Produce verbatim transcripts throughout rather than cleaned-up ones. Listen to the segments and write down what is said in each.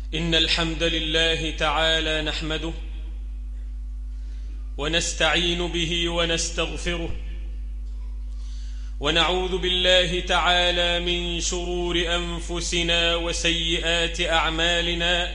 إن الحمد لله تعالى نحمده ونستعين به ونستغفره ونعوذ بالله تعالى من شرور أنفسنا وسيئات أعمالنا.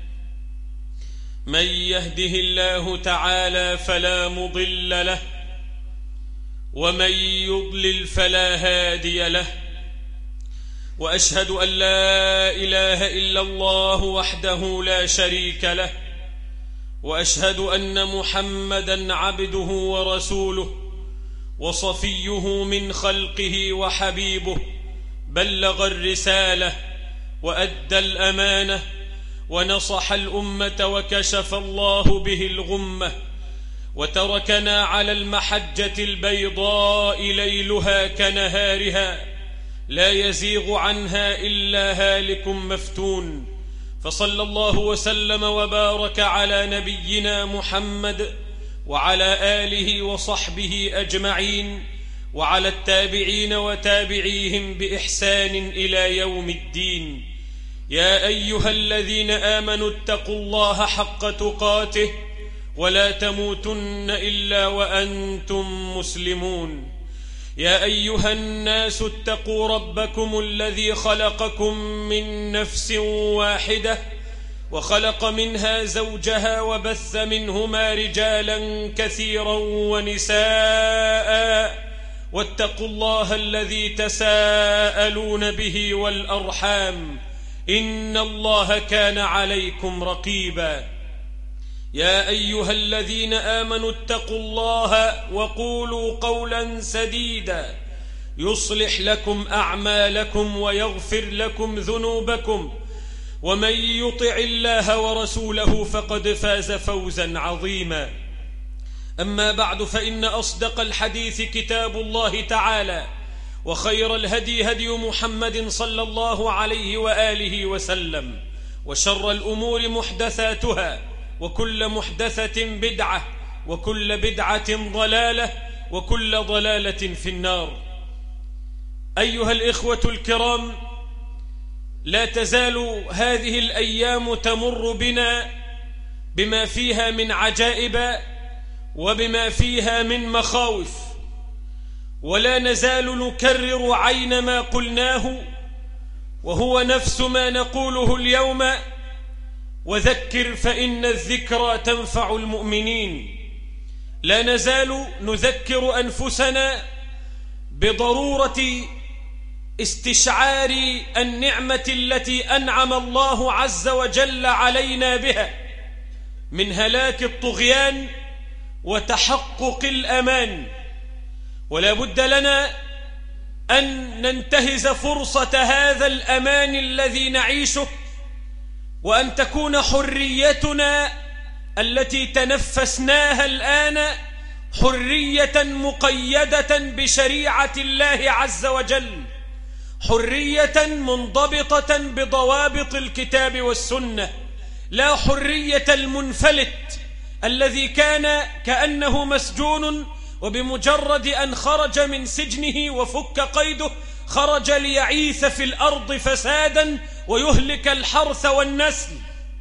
من يهده الله تعالى فلا مضل له ومن يضلل فلا هادي له، وأشهد أن لا إله إلا الله وحده لا شريك له، وأشهد أن محمدًا عبده ورسوله وصفيه من خلقه وحبيبه، بلغ الرسالة وأدى الأمانة ونصح الأمة وكشف الله به الغمة، وتركنا على المحجة البيضاء ليلها كنهارها لا يزيغ عنها إلا هالك مفتون. فصلى الله وسلم وبارك على نبينا محمد وعلى آله وصحبه أجمعين، وعلى التابعين وتابعيهم بإحسان إلى يوم الدين. يا أيها الذين آمنوا اتقوا الله حق تقاته ولا تموتن إلا وأنتم مسلمون. يا أيها الناس اتقوا ربكم الذي خلقكم من نفس واحدة وخلق منها زوجها وبث منهما رجالا كثيرا ونساء، واتقوا الله الذي تساءلون به والأرحام إن الله كان عليكم رقيبا. يا أيها الذين آمنوا اتقوا الله وقولوا قولا سديدا يصلح لكم أعمالكم ويغفر لكم ذنوبكم، ومن يطع الله ورسوله فقد فاز فوزا عظيما. أما بعد، فإن أصدق الحديث كتاب الله تعالى، وخير الهدي هدي محمد صلى الله عليه وآله وسلم، وشر الأمور محدثاتها، وكل محدثة بدعة، وكل بدعة ضلالة، وكل ضلالة في النار. أيها الإخوة الكرام، لا تزال هذه الأيام تمر بنا بما فيها من عجائب وبما فيها من مخاوف، ولا نزال نكرر عين ما قلناه، وهو نفس ما نقوله اليوم: وذكر فإن الذكرى تنفع المؤمنين. لا نزال نذكر أنفسنا بضرورة استشعار النعمة التي أنعم الله عز وجل علينا بها من هلاك الطغيان وتحقق الأمان، ولا بد لنا أن ننتهز فرصة هذا الأمان الذي نعيشه، وأن تكون حريتنا التي تنفسناها الآن حرية مقيدة بشريعة الله عز وجل، حرية منضبطة بضوابط الكتاب والسنة، لا حرية المنفلت الذي كان كأنه مسجون، وبمجرد أن خرج من سجنه وفك قيده خرج ليعيث في الأرض فسادا ويهلك الحرث والنسل.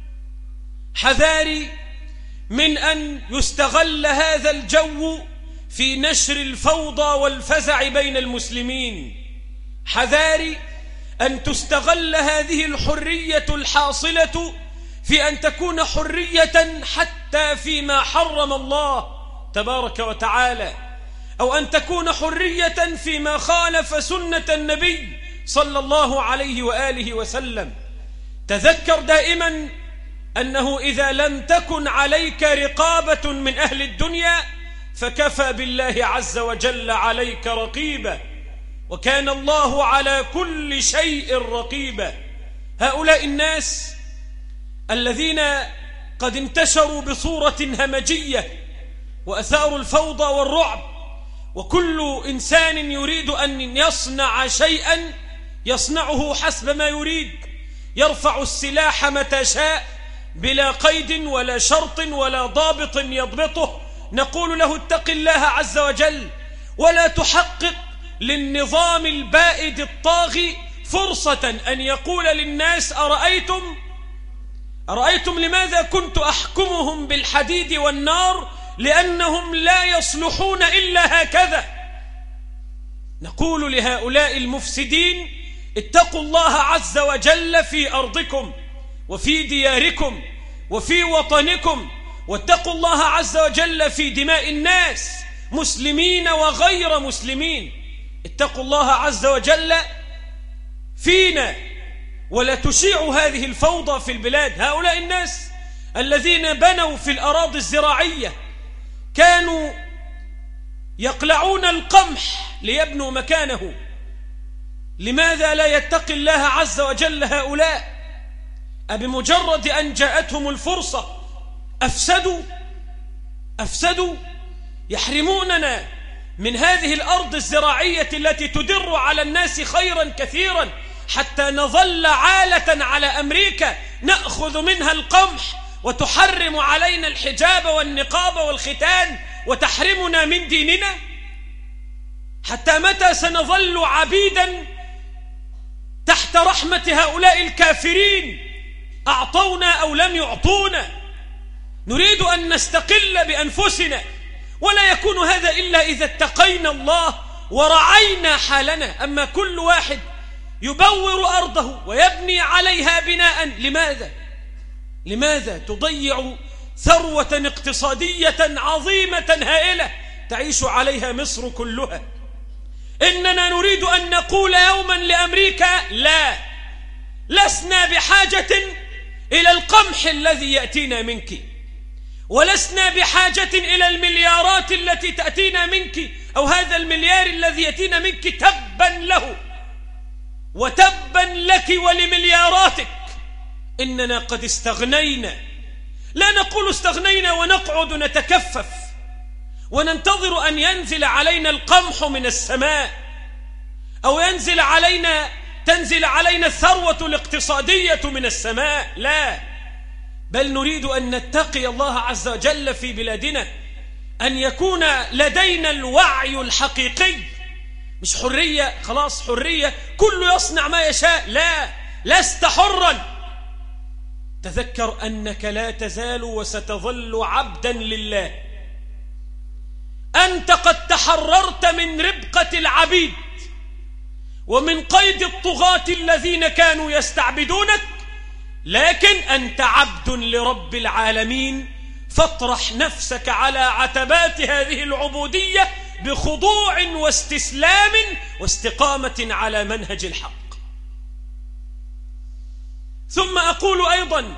حذاري من أن يستغل هذا الجو في نشر الفوضى والفزع بين المسلمين، حذاري أن تستغل هذه الحرية الحاصلة في أن تكون حرية حتى فيما حرم الله تبارك وتعالى، أو أن تكون حرية فيما خالف سنة النبي صلى الله عليه وآله وسلم. تذكر دائما أنه إذا لم تكن عليك رقابة من أهل الدنيا فكفى بالله عز وجل عليك رقيبا، وكان الله على كل شيء رقيبا. هؤلاء الناس الذين قد انتشروا بصورة همجية وأثاروا الفوضى والرعب، وكل إنسان يريد أن يصنع شيئا يصنعه حسب ما يريد، يرفع السلاح متى شاء بلا قيد ولا شرط ولا ضابط يضبطه. نقول له: اتق الله عز وجل، ولا تحقق للنظام البائد الطاغي فرصة أن يقول للناس: أرأيتم أرأيتم لماذا كنت أحكمهم بالحديد والنار؟ لأنهم لا يصلحون إلا هكذا. نقول لهؤلاء المفسدين: اتقوا الله عز وجل في أرضكم وفي دياركم وفي وطنكم، واتقوا الله عز وجل في دماء الناس مسلمين وغير مسلمين. اتقوا الله عز وجل فينا، ولا تشيعوا هذه الفوضى في البلاد. هؤلاء الناس الذين بنوا في الأراضي الزراعية كانوا يقلعون القمح ليبنوا مكانه. لماذا لا يتقي الله عز وجل هؤلاء؟ أبمجرد أن جاءتهم الفرصة أفسدوا أفسدوا يحرموننا من هذه الأرض الزراعية التي تدر على الناس خيرا كثيرا، حتى نظل عالة على أمريكا نأخذ منها القمح، وتحرم علينا الحجاب والنقاب والختان وتحرمنا من ديننا. حتى متى سنظل عبيدا تحت رحمة هؤلاء الكافرين؟ أعطونا أو لم يعطونا. نريد أن نستقل بأنفسنا، ولا يكون هذا إلا إذا اتقينا الله ورعينا حالنا. أما كل واحد يبور أرضه ويبني عليها بناء، لماذا؟ لماذا تضيع ثروة اقتصادية عظيمة هائلة تعيش عليها مصر كلها؟ إننا نريد أن نقول يوما لأمريكا: لا، لسنا بحاجة إلى القمح الذي يأتينا منك، ولسنا بحاجة إلى المليارات التي تأتينا منك، أو هذا المليار الذي يأتينا منك. تبا له وتبا لك ولملياراتك. إننا قد استغنينا. لا نقول استغنينا ونقعد نتكفف وننتظر أن ينزل علينا القمح من السماء، أو ينزل علينا تنزل علينا الثروة الاقتصادية من السماء. لا، بل نريد أن نتقي الله عز وجل في بلادنا، أن يكون لدينا الوعي الحقيقي. مش حرية خلاص، حرية كل يصنع ما يشاء. لا، لست حرا. تذكر أنك لا تزال وستظل عبدا لله. أنت قد تحررت من ربقة العبيد ومن قيد الطغاة الذين كانوا يستعبدونك، لكن أنت عبد لرب العالمين. فاطرح نفسك على عتبات هذه العبودية بخضوع واستسلام واستقامة على منهج الحق. ثم أقول أيضا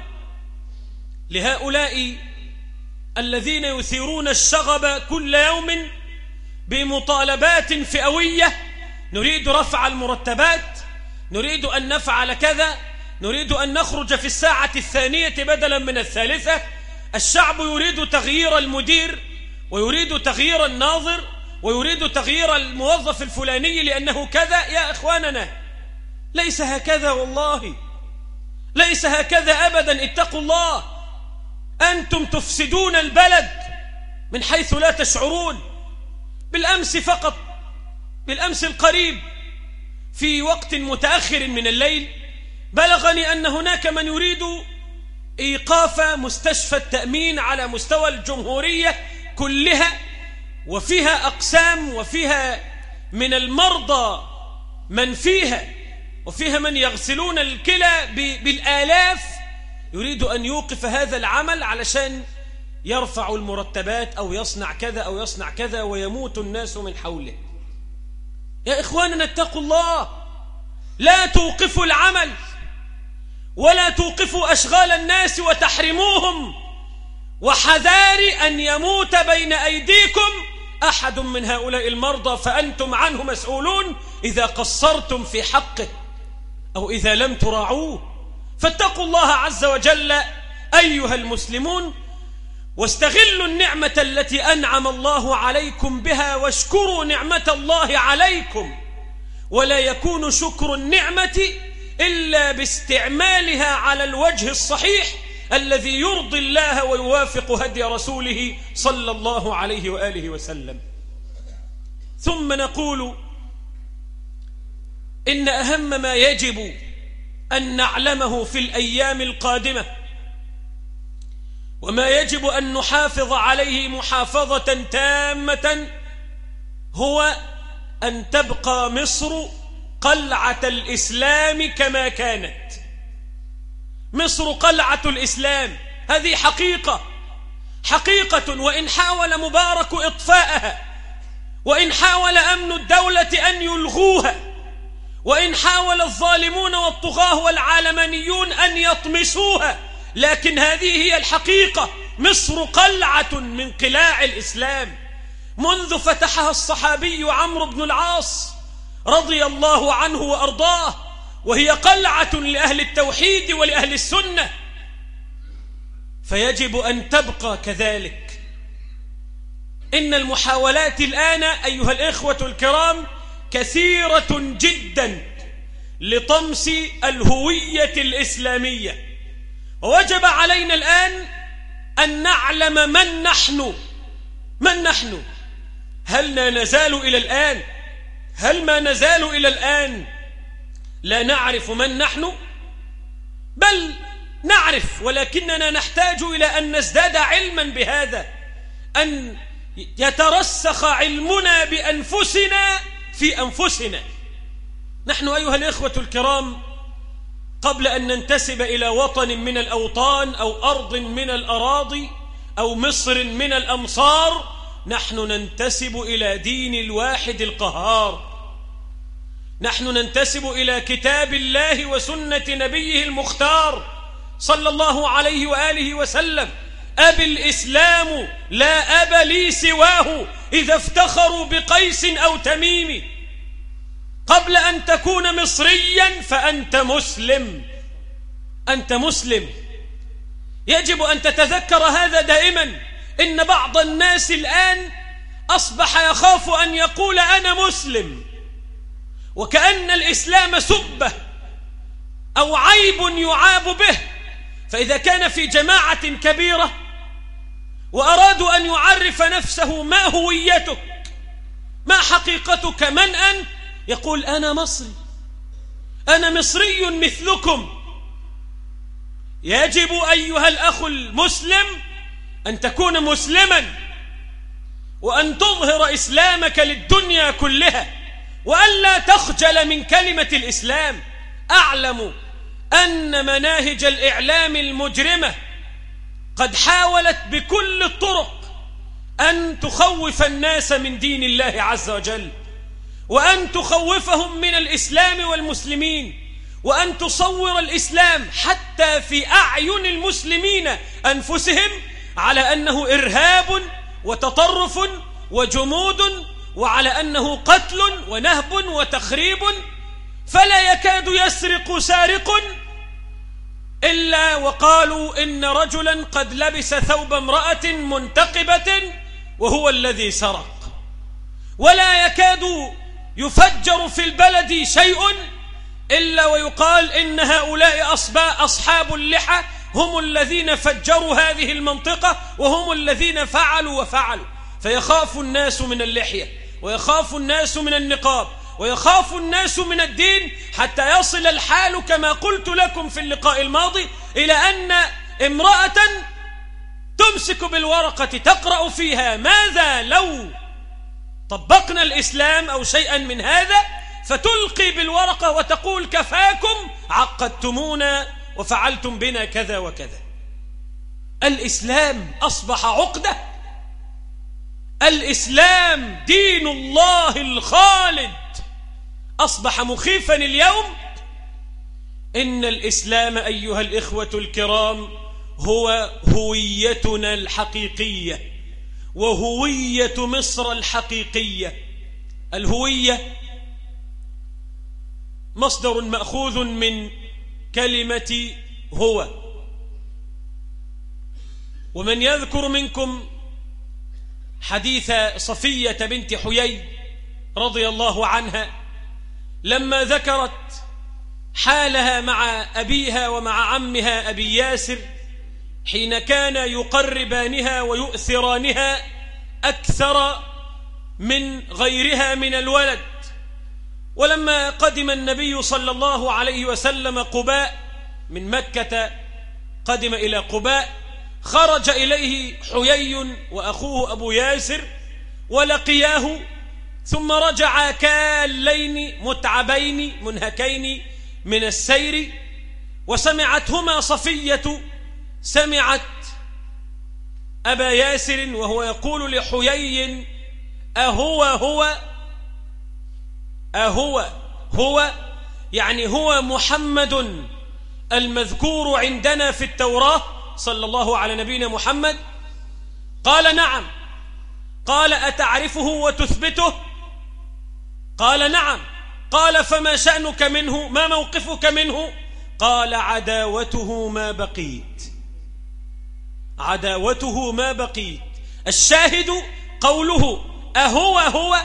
لهؤلاء الذين يثيرون الشغب كل يوم بمطالبات فئوية: نريد رفع المرتبات، نريد أن نفعل كذا، نريد أن نخرج في الساعة الثانية بدلا من الثالثة. الشعب يريد تغيير المدير، ويريد تغيير الناظر، ويريد تغيير الموظف الفلاني لأنه كذا. يا إخواننا، ليس هكذا، والله ليس هكذا أبدا. اتقوا الله. أنتم تفسدون البلد من حيث لا تشعرون. بالأمس فقط، بالأمس القريب، في وقت متأخر من الليل، بلغني أن هناك من يريد إيقاف مستشفى التأمين على مستوى الجمهورية كلها، وفيها أقسام، وفيها من المرضى من فيها، وفيها من يغسلون الكلى بالآلاف. يريد أن يوقف هذا العمل علشان يرفع المرتبات أو يصنع كذا أو يصنع كذا، ويموت الناس من حوله. يا إخواننا، اتقوا الله. لا توقفوا العمل، ولا توقفوا أشغال الناس وتحرموهم، وحذار أن يموت بين أيديكم أحد من هؤلاء المرضى، فأنتم عنه مسؤولون إذا قصرتم في حقه أو إذا لم تراعوه. فاتقوا الله عز وجل أيها المسلمون، واستغلوا النعمة التي أنعم الله عليكم بها، واشكروا نعمة الله عليكم. ولا يكون شكر النعمة إلا باستعمالها على الوجه الصحيح الذي يرضي الله ويوافق هدي رسوله صلى الله عليه وآله وسلم. ثم نقول إن أهم ما يجب أن نعلمه في الأيام القادمة وما يجب أن نحافظ عليه محافظة تامة هو أن تبقى مصر قلعة الإسلام كما كانت. مصر قلعة الإسلام، هذه حقيقة حقيقة، وإن حاول مبارك إطفاءها، وإن حاول أمن الدولة أن يلغوها، وإن حاول الظالمون والطغاة والعالمانيون أن يطمسوها، لكن هذه هي الحقيقة. مصر قلعة من قلاع الإسلام منذ فتحها الصحابي عمرو بن العاص رضي الله عنه وأرضاه، وهي قلعة لأهل التوحيد ولأهل السنة، فيجب أن تبقى كذلك. إن المحاولات الآن أيها الإخوة الكرام كثيرة جدا لطمس الهوية الإسلامية، ووجب علينا الآن أن نعلم من نحن. من نحن؟ هل ما نزال إلى الآن هل ما نزال إلى الآن لا نعرف من نحن؟ بل نعرف، ولكننا نحتاج إلى أن نزداد علما بهذا، أن يترسخ علمنا بأنفسنا في أنفسنا. نحن أيها الإخوة الكرام قبل أن ننتسب إلى وطن من الأوطان أو أرض من الأراضي أو مصر من الأمصار، نحن ننتسب إلى دين الواحد القهار. نحن ننتسب إلى كتاب الله وسنة نبيه المختار صلى الله عليه وآله وسلم. أبي الإسلام لا أب لي سواه إذا افتخروا بقيس أو تميم. قبل أن تكون مصريا فأنت مسلم، أنت مسلم. يجب أن تتذكر هذا دائما. إن بعض الناس الآن أصبح يخاف أن يقول أنا مسلم، وكأن الإسلام سبه أو عيب يعاب به. فإذا كان في جماعة كبيرة وأرادوا أن يعرف نفسه ما هويتك، ما حقيقتك، من أنت، يقول أنا مصري، أنا مصري مثلكم. يجب أيها الأخ المسلم أن تكون مسلما، وأن تظهر إسلامك للدنيا كلها، وأن لا تخجل من كلمة الإسلام. أعلم أن مناهج الإعلام المجرمة قد حاولت بكل الطرق أن تخوف الناس من دين الله عز وجل، وأن تخوفهم من الإسلام والمسلمين، وأن تصور الإسلام حتى في أعين المسلمين أنفسهم على أنه إرهاب وتطرف وجمود، وعلى أنه قتل ونهب وتخريب. فلا يكاد يسرق سارق إلا وقالوا إن رجلا قد لبس ثوب امرأة منتقبة وهو الذي سرق. ولا يكاد يفجر في البلد شيء إلا ويقال إن هؤلاء أصحاب اللحى هم الذين فجروا هذه المنطقة، وهم الذين فعلوا وفعلوا. فيخاف الناس من اللحية، ويخاف الناس من النقاب، ويخاف الناس من الدين، حتى يصل الحال كما قلت لكم في اللقاء الماضي إلى أن امرأة تمسك بالورقة تقرأ فيها ماذا لو طبقنا الإسلام أو شيئا من هذا، فتلقي بالورقة وتقول كفاكم، عقدتمونا وفعلتم بنا كذا وكذا. الإسلام أصبح عقدة. الإسلام دين الله الخالد أصبح مخيفا اليوم. إن الإسلام أيها الإخوة الكرام هو هويتنا الحقيقية، وهوية مصر الحقيقية. الهوية مصدر مأخوذ من كلمة هو. ومن يذكر منكم حديث صفية بنت حيي رضي الله عنها لما ذكرت حالها مع أبيها ومع عمها أبي ياسر حين كان يقربانها ويؤثرانها أكثر من غيرها من الولد. ولما قدم النبي صلى الله عليه وسلم قباء من مكة، قدم إلى قباء خرج إليه حيي وأخوه أبو ياسر ولقياه، ثم رجعا كالين متعبين منهكين من السير، وسمعتهما صفية، سمعت أبا ياسر وهو يقول لحيي: أهو هو أهو هو يعني هو محمد المذكور عندنا في التوراة صلى الله على نبينا محمد؟ قال: نعم. قال: أتعرفه وتثبته؟ قال: نعم. قال: فما شأنك منه؟ ما موقفك منه؟ قال: عداوته ما بقيت، عداوته ما بقيت. الشاهد قوله أهو هو.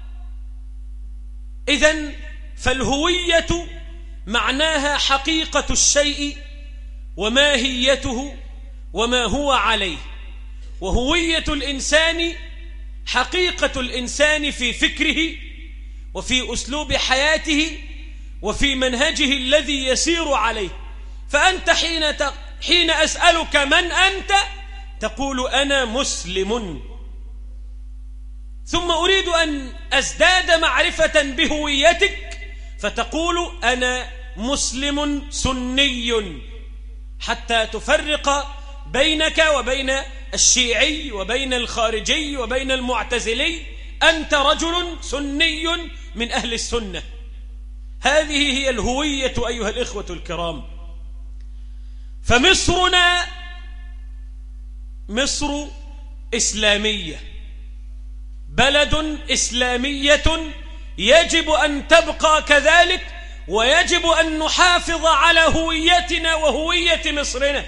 إذن فالهوية معناها حقيقة الشيء وماهيته وما هو عليه، وهوية الإنسان حقيقة الإنسان في فكره وفي أسلوب حياته وفي منهجه الذي يسير عليه. فأنت حين حين أسألك من أنت تقول: أنا مسلم. ثم أريد أن أزداد معرفة بهويتك فتقول: أنا مسلم سني، حتى تفرق بينك وبين الشيعي وبين الخارجي وبين المعتزلي. أنت رجل سني من أهل السنة. هذه هي الهوية أيها الإخوة الكرام. فمصرنا مصر إسلامية، بلد إسلامية، يجب أن تبقى كذلك، ويجب أن نحافظ على هويتنا وهوية مصرنا.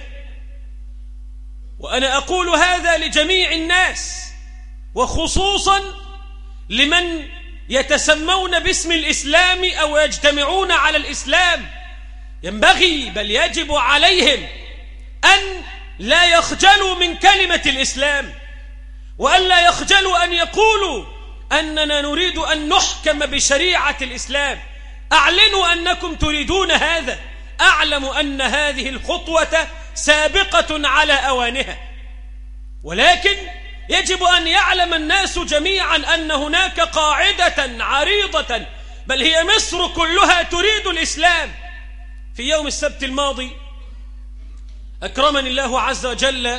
وأنا أقول هذا لجميع الناس، وخصوصا لمن يتسمون باسم الإسلام أو يجتمعون على الإسلام. ينبغي بل يجب عليهم أن لا يخجلوا من كلمة الإسلام، وأن لا يخجلوا أن يقولوا أننا نريد أن نحكم بشريعة الإسلام. أعلنوا أنكم تريدون هذا. أعلم أن هذه الخطوة سابقة على أوانها، ولكن يجب أن يعلم الناس جميعا أن هناك قاعدة عريضة، بل هي مصر كلها تريد الإسلام. في يوم السبت الماضي أكرمني الله عز وجل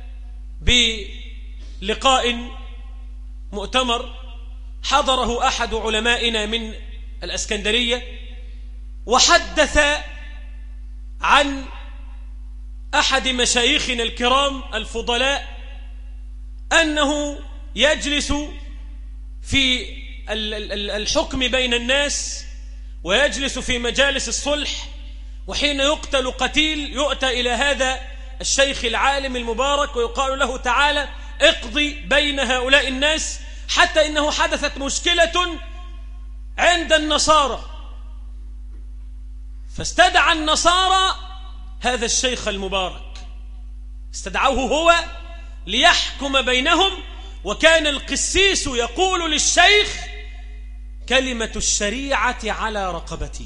بلقاء مؤتمر حضره أحد علمائنا من الأسكندرية، وحدث عن أحد مشايخنا الكرام الفضلاء أنه يجلس في الحكم بين الناس ويجلس في مجالس الصلح، وحين يقتل قتيل يؤتى إلى هذا الشيخ العالم المبارك ويقال له: تعالى اقضي بين هؤلاء الناس. حتى إنه حدثت مشكلة عند النصارى، فاستدعى النصارى هذا الشيخ المبارك، استدعوه هو ليحكم بينهم. وكان القسيس يقول للشيخ: كلمة الشريعة على رقبتي،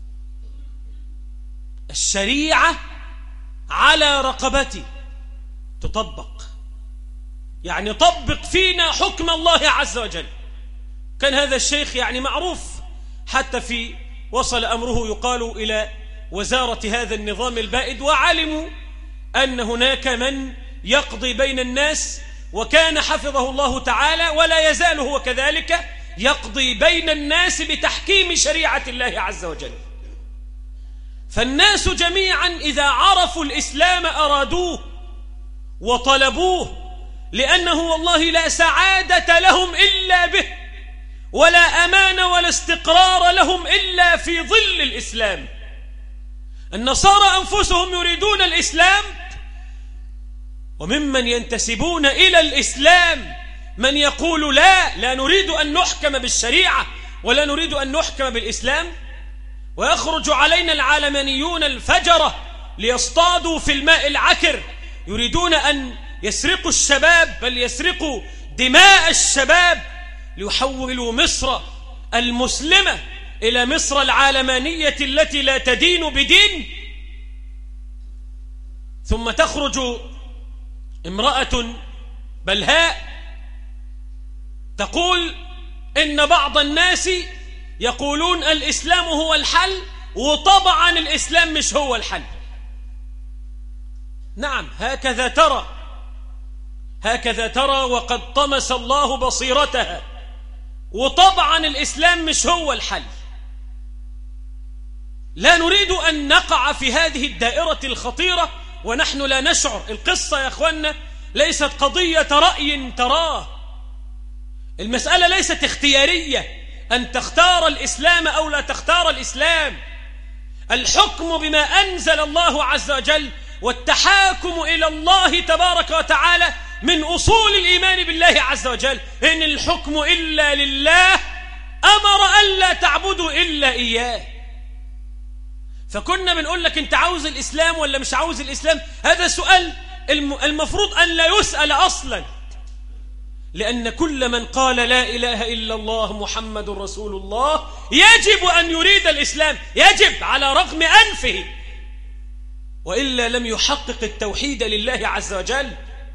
الشريعة على رقبتي، تطبق، يعني طبق فينا حكم الله عز وجل. كان هذا الشيخ يعني معروف، حتى في وصل أمره يقال إلى وزارة هذا النظام البائد، وعلموا أن هناك من يقضي بين الناس، وكان حفظه الله تعالى ولا يزال هو كذلك يقضي بين الناس بتحكيم شريعة الله عز وجل. فالناس جميعا إذا عرفوا الإسلام أرادوه وطلبوه، لأنه والله لا سعادة لهم إلا به، ولا أمان ولا استقرار لهم إلا في ظل الإسلام. النصارى أنفسهم يريدون الإسلام، وممن ينتسبون إلى الإسلام من يقول: لا لا نريد أن نحكم بالشريعة ولا نريد أن نحكم بالإسلام. ويخرج علينا العالمانيون الفجرة ليصطادوا في الماء العكر، يريدون أن يسرقوا الشباب، بل يسرقوا دماء الشباب، ليحولوا مصر المسلمة إلى مصر العالمانية التي لا تدين بدين. ثم تخرج امرأة بلهاء تقول إن بعض الناس يقولون الإسلام هو الحل، وطبعا الإسلام مش هو الحل. نعم، هكذا ترى هكذا ترى وقد طمس الله بصيرتها، وطبعا الإسلام مش هو الحل. لا نريد أن نقع في هذه الدائرة الخطيرة ونحن لا نشعر. القصة يا أخوانا ليست قضية رأي تراه، المسألة ليست اختيارية أن تختار الإسلام أو لا تختار الإسلام. الحكم بما أنزل الله عز وجل والتحاكم إلى الله تبارك وتعالى من أصول الإيمان بالله عز وجل. إن الحكم إلا لله، أمر ألا تعبدوا إلا إياه. فكنا بنقول لك أنت عاوز الإسلام ولا مش عاوز الإسلام؟ هذا سؤال المفروض أن لا يسأل أصلا، لأن كل من قال لا إله إلا الله محمد رسول الله يجب أن يريد الإسلام، يجب على رغم أنفه، وإلا لم يحقق التوحيد لله عز وجل،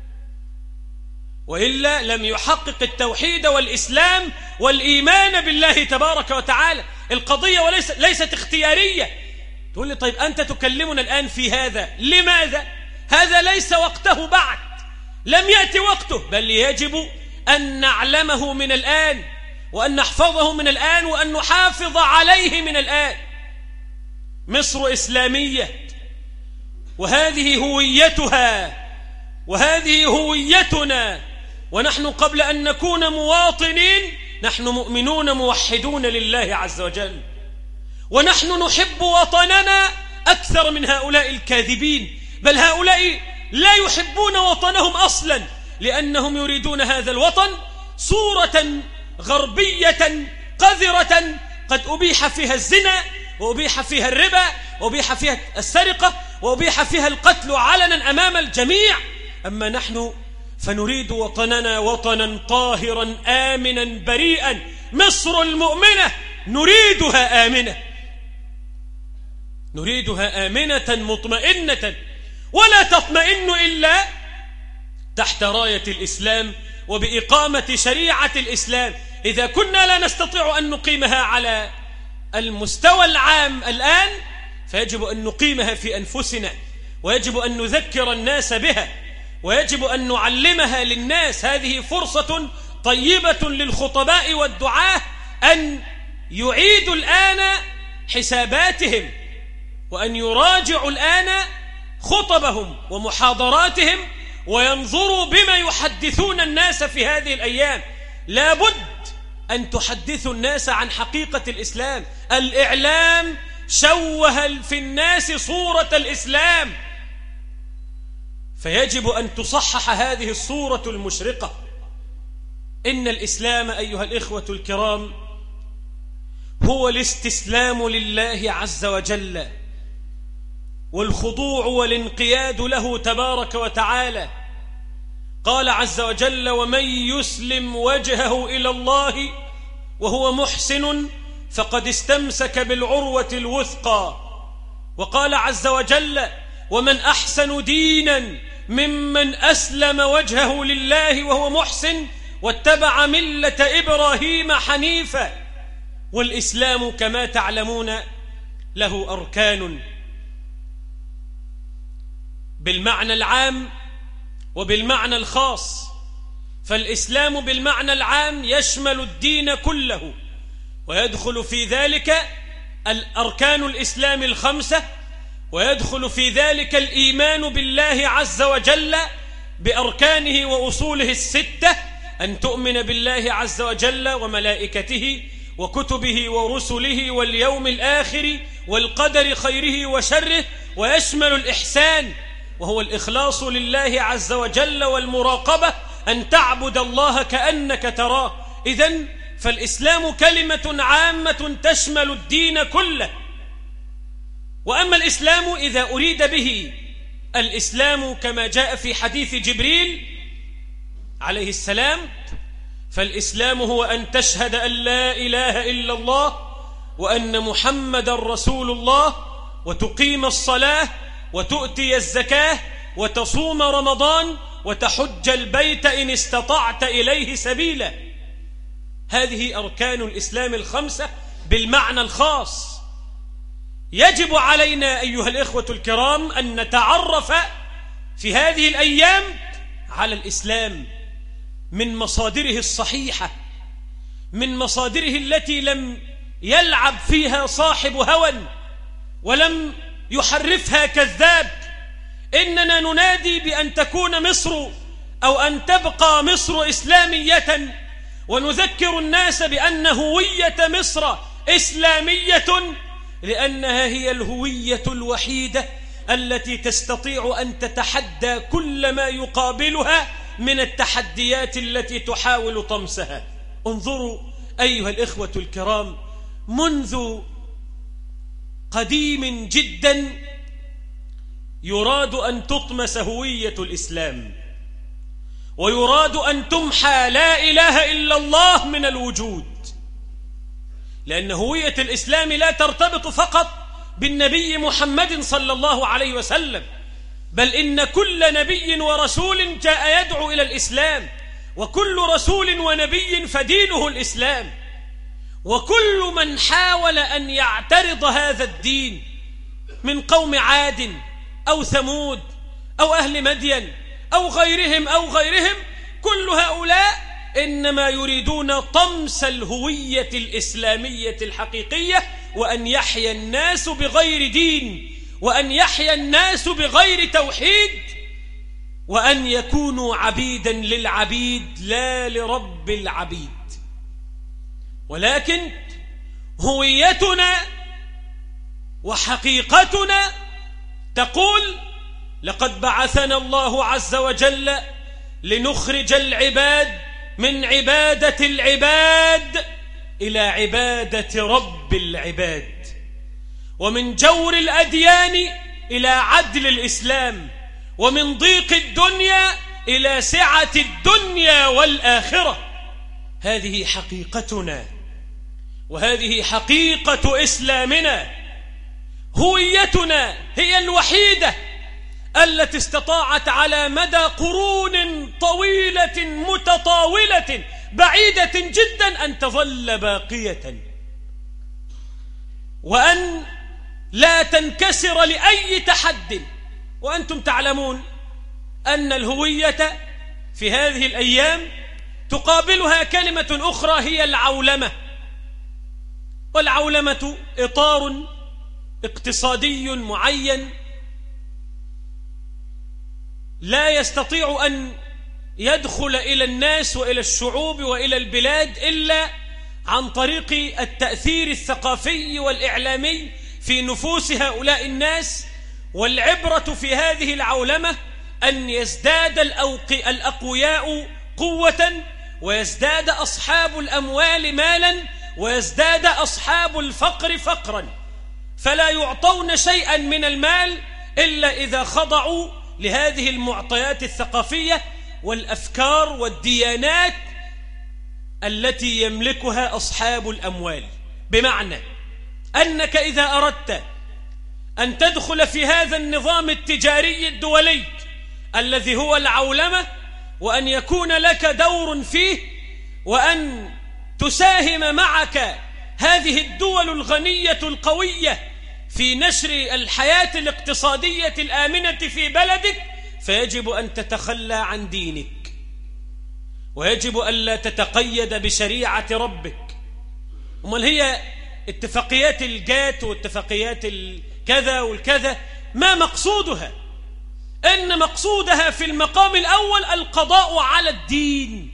وإلا لم يحقق التوحيد والإسلام والإيمان بالله تبارك وتعالى. القضية وليس ليست اختيارية. تقول لي طيب أنت تكلمنا الآن في هذا، لماذا؟ هذا ليس وقته بعد، لم يأتي وقته، بل يجب أن نعلمه من الآن، وأن نحفظه من الآن، وأن نحافظ عليه من الآن. مصر إسلامية، وهذه هويتها، وهذه هويتنا، ونحن قبل أن نكون مواطنين نحن مؤمنون موحدون لله عز وجل، ونحن نحب وطننا أكثر من هؤلاء الكاذبين. بل هؤلاء لا يحبون وطنهم أصلا، لأنهم يريدون هذا الوطن صورة غربية قذرة قد أبيح فيها الزنا، وأبيح فيها الربا، وأبيح فيها السرقة، وأبيح فيها القتل علنا أمام الجميع. أما نحن فنريد وطننا وطنا طاهرا آمنا بريئا. مصر المؤمنة نريدها آمنة، نريدها آمنة مطمئنة، ولا تطمئن إلا تحت راية الإسلام وبإقامة شريعة الإسلام. إذا كنا لا نستطيع أن نقيمها على المستوى العام الآن، فيجب أن نقيمها في أنفسنا، ويجب أن نذكر الناس بها، ويجب أن نعلمها للناس. هذه فرصة طيبة للخطباء والدعاة أن يعيدوا الآن حساباتهم، وأن يراجعوا الآن خطبهم ومحاضراتهم، وينظروا بما يحدثون الناس في هذه الأيام. لابد أن تحدثوا الناس عن حقيقة الإسلام. الإعلام شوه في الناس صورة الإسلام، فيجب أن تصحح هذه الصورة المشرقة. إن الإسلام أيها الإخوة الكرام هو الاستسلام لله عز وجل، والخضوع والانقياد له تبارك وتعالى. قال عز وجل: ومن يسلم وجهه إلى الله وهو محسن فقد استمسك بالعروة الوثقى. وقال عز وجل: ومن أحسن دينا ممن أسلم وجهه لله وهو محسن واتبع ملة إبراهيم حنيفا. والإسلام كما تعلمون له أركان بالمعنى العام وبالمعنى الخاص. فالإسلام بالمعنى العام يشمل الدين كله، ويدخل في ذلك الأركان الإسلام الخمسة، ويدخل في ذلك الإيمان بالله عز وجل بأركانه وأصوله الستة: أن تؤمن بالله عز وجل وملائكته وكتبه ورسله واليوم الآخر والقدر خيره وشره. ويشمل الإحسان، وهو الإخلاص لله عز وجل والمراقبة، أن تعبد الله كأنك تراه. إذن فالإسلام كلمة عامة تشمل الدين كله. وأما الإسلام إذا أريد به الإسلام كما جاء في حديث جبريل عليه السلام، فالإسلام هو أن تشهد أن لا إله إلا الله وأن محمد رسول الله، وتقيم الصلاة، وتؤتي الزكاة، وتصوم رمضان، وتحج البيت إن استطعت إليه سبيلا. هذه أركان الإسلام الخمسة بالمعنى الخاص. يجب علينا أيها الإخوة الكرام أن نتعرف في هذه الأيام على الإسلام من مصادره الصحيحة، من مصادره التي لم يلعب فيها صاحب هوى ولم يحرفها كذاب. إننا ننادي بأن تكون مصر أو أن تبقى مصر إسلامية، ونذكر الناس بأن هوية مصر إسلامية، لأنها هي الهوية الوحيدة التي تستطيع أن تتحدى كل ما يقابلها من التحديات التي تحاول طمسها. انظروا أيها الإخوة الكرام، منذ قديم جدا يراد أن تطمس هوية الإسلام، ويراد أن تمحى لا إله إلا الله من الوجود، لأن هوية الإسلام لا ترتبط فقط بالنبي محمد صلى الله عليه وسلم، بل إن كل نبي ورسول جاء يدعو إلى الإسلام، وكل رسول ونبي فدينه الإسلام، وكل من حاول أن يعترض هذا الدين من قوم عاد أو ثمود أو أهل مدين أو غيرهم أو غيرهم، كل هؤلاء إنما يريدون طمس الهوية الإسلامية الحقيقية، وأن يحيا الناس بغير دين، وأن يحيا الناس بغير توحيد، وأن يكونوا عبيدا للعبيد لا لرب العبيد. ولكن هويتنا وحقيقتنا تقول: لقد بعثنا الله عز وجل لنخرج العباد من عبادة العباد إلى عبادة رب العباد، ومن جور الأديان إلى عدل الإسلام، ومن ضيق الدنيا إلى سعة الدنيا والآخرة. هذه حقيقتنا، وهذه حقيقة إسلامنا. هويتنا هي الوحيدة التي استطاعت على مدى قرون طويلة متطاولة بعيدة جدا أن تظل باقية، وأن لا تنكسر لأي تحد. وأنتم تعلمون أن الهوية في هذه الأيام تقابلها كلمة أخرى هي العولمة. والعولمة إطار اقتصادي معين لا يستطيع أن يدخل إلى الناس وإلى الشعوب وإلى البلاد إلا عن طريق التأثير الثقافي والإعلامي في نفوس هؤلاء الناس. والعبرة في هذه العولمة أن يزداد الأقوياء قوة، ويزداد أصحاب الأموال مالا، ويزداد أصحاب الفقر فقرا، فلا يعطون شيئا من المال إلا إذا خضعوا لهذه المعطيات الثقافية والأفكار والديانات التي يملكها أصحاب الأموال. بمعنى أنك إذا أردت أن تدخل في هذا النظام التجاري الدولي الذي هو العولمة، وأن يكون لك دور فيه، وأن تساهم معك هذه الدول الغنية القوية في نشر الحياة الاقتصادية الآمنة في بلدك، فيجب أن تتخلى عن دينك، ويجب ألا تتقيد بشريعة ربك. ومن هي اتفاقيات الجات واتفاقيات الكذا والكذا؟ ما مقصودها؟ إن مقصودها في المقام الأول القضاء على الدين.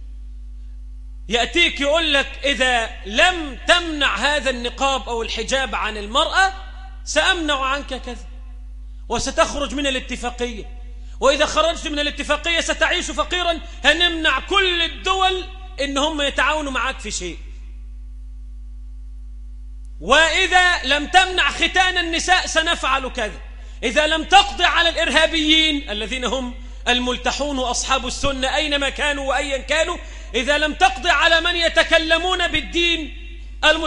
يأتيك يقول لك: إذا لم تمنع هذا النقاب أو الحجاب عن المرأة سأمنع عنك كذا، وستخرج من الاتفاقية، وإذا خرجت من الاتفاقية ستعيش فقيرا، هنمنع كل الدول إن هم يتعاونوا معك في شيء. وإذا لم تمنع ختان النساء سنفعل كذا. إذا لم تقضي على الإرهابيين الذين هم الملتحون وأصحاب السنة أينما كانوا وأيا كانوا، إذا لم تقضي على من يتكلمون بالدين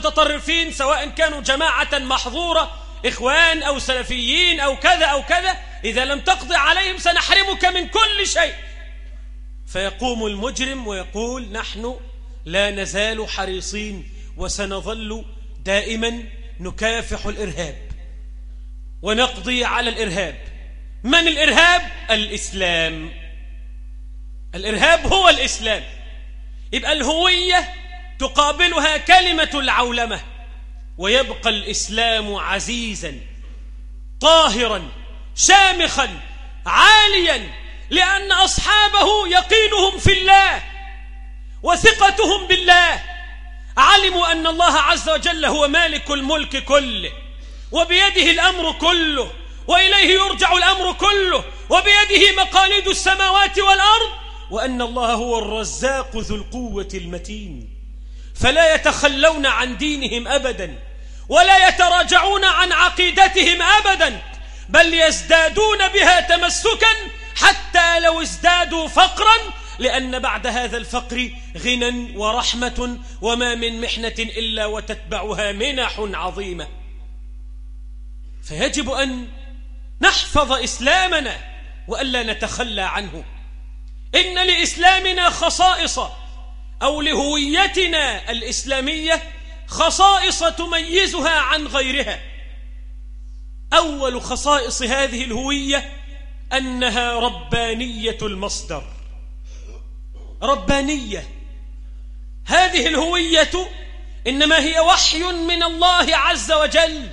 المتطرفين، سواء كانوا جماعة محظورة إخوان أو سلفيين أو كذا أو كذا، إذا لم تقضي عليهم سنحرمك من كل شيء. فيقوم المجرم ويقول نحن لا نزال حريصين وسنظل دائما نكافح الإرهاب ونقضي على الإرهاب. من الإرهاب؟ الإسلام. الإرهاب هو الإسلام. يبقى الهوية تقابلها كلمة العولمة، ويبقى الإسلام عزيزا طاهرا شامخا عاليا، لأن أصحابه يقينهم في الله وثقتهم بالله، علموا أن الله عز وجل هو مالك الملك كله، وبيده الأمر كله، وإليه يرجع الأمر كله، وبيده مقاليد السماوات والأرض، وأن الله هو الرزاق ذو القوة المتين. فلا يتخلون عن دينهم أبدا، ولا يتراجعون عن عقيدتهم أبدا، بل يزدادون بها تمسكا حتى لو ازدادوا فقرا، لأن بعد هذا الفقر غنى ورحمة، وما من محنة إلا وتتبعها منح عظيمة. فيجب أن نحفظ إسلامنا وألا نتخلى عنه. إن لإسلامنا خصائص، أو لهويتنا الإسلامية خصائص تميزها عن غيرها. أول خصائص هذه الهوية أنها ربانية المصدر. ربانية. هذه الهوية إنما هي وحي من الله عز وجل.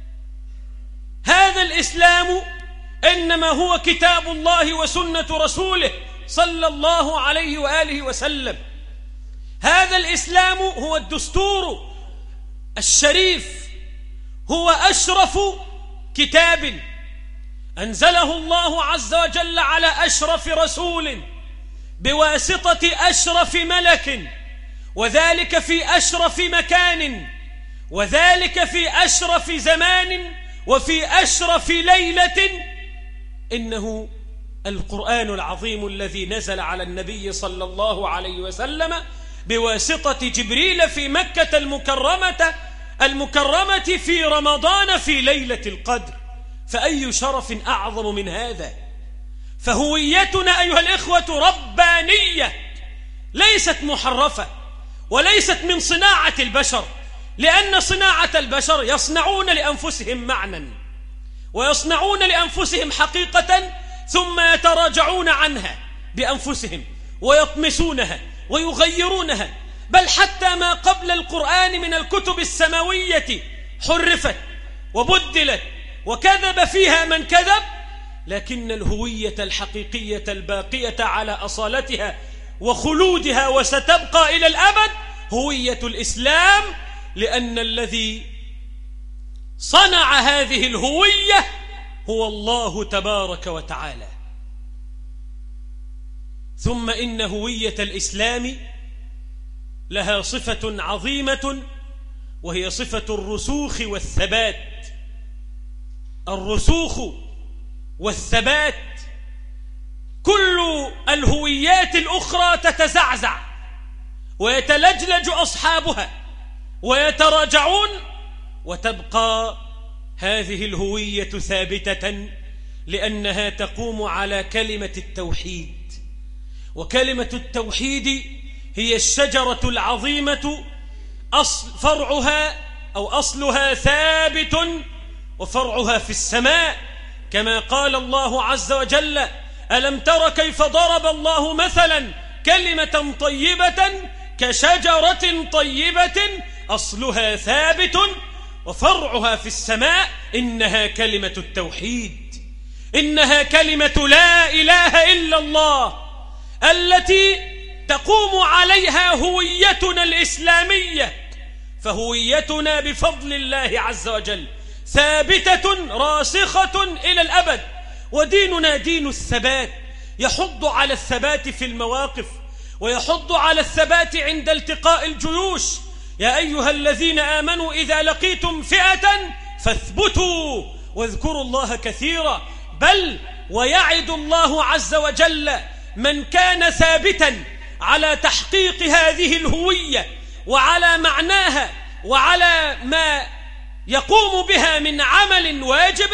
هذا الإسلام إنما هو كتاب الله وسنة رسوله صلى الله عليه وآله وسلم. هذا الإسلام هو الدستور الشريف، هو أشرف كتاب أنزله الله عز وجل على أشرف رسول بواسطة أشرف ملك، وذلك في أشرف مكان، وذلك في أشرف زمان، وفي أشرف ليلة. إنه القرآن العظيم الذي نزل على النبي صلى الله عليه وسلم بواسطة جبريل في مكة المكرمة المكرمة في رمضان في ليلة القدر. فأي شرف أعظم من هذا؟ فهويتنا أيها الإخوة ربانية، ليست محرفة، وليست من صناعة البشر، لأن صناعة البشر يصنعون لأنفسهم معنى، ويصنعون لأنفسهم حقيقة، ثم يتراجعون عنها بأنفسهم ويطمسونها ويغيرونها. بل حتى ما قبل القرآن من الكتب السماوية حرفت وبدلت وكذب فيها من كذب، لكن الهوية الحقيقية الباقية على أصالتها وخلودها وستبقى إلى الأبد هوية الإسلام، لأن الذي صنع هذه الهوية هو الله تبارك وتعالى. ثم إن هوية الإسلام لها صفة عظيمة، وهي صفة الرسوخ والثبات. الرسوخ والثبات. كل الهويات الأخرى تتزعزع ويتلجلج أصحابها ويتراجعون، وتبقى هذه الهوية ثابتة، لأنها تقوم على كلمة التوحيد. وكلمة التوحيد هي الشجرة العظيمة، أصل فرعها أو أصلها ثابت وفرعها في السماء، كما قال الله عز وجل: ألم تر كيف ضرب الله مثلا كلمة طيبة كشجرة طيبة أصلها ثابت وفرعها في السماء. إنها كلمة التوحيد، إنها كلمة لا إله إلا الله، التي تقوم عليها هويتنا الإسلامية. فهويتنا بفضل الله عز وجل ثابتة راسخة إلى الأبد. وديننا دين الثبات، يحض على الثبات في المواقف، ويحض على الثبات عند التقاء الجيوش. يا أيها الذين آمنوا إذا لقيتم فئة فاثبتوا واذكروا الله كثيرا. بل ويعد الله عز وجل من كان ثابتا على تحقيق هذه الهوية وعلى معناها وعلى ما يقوم بها من عمل واجب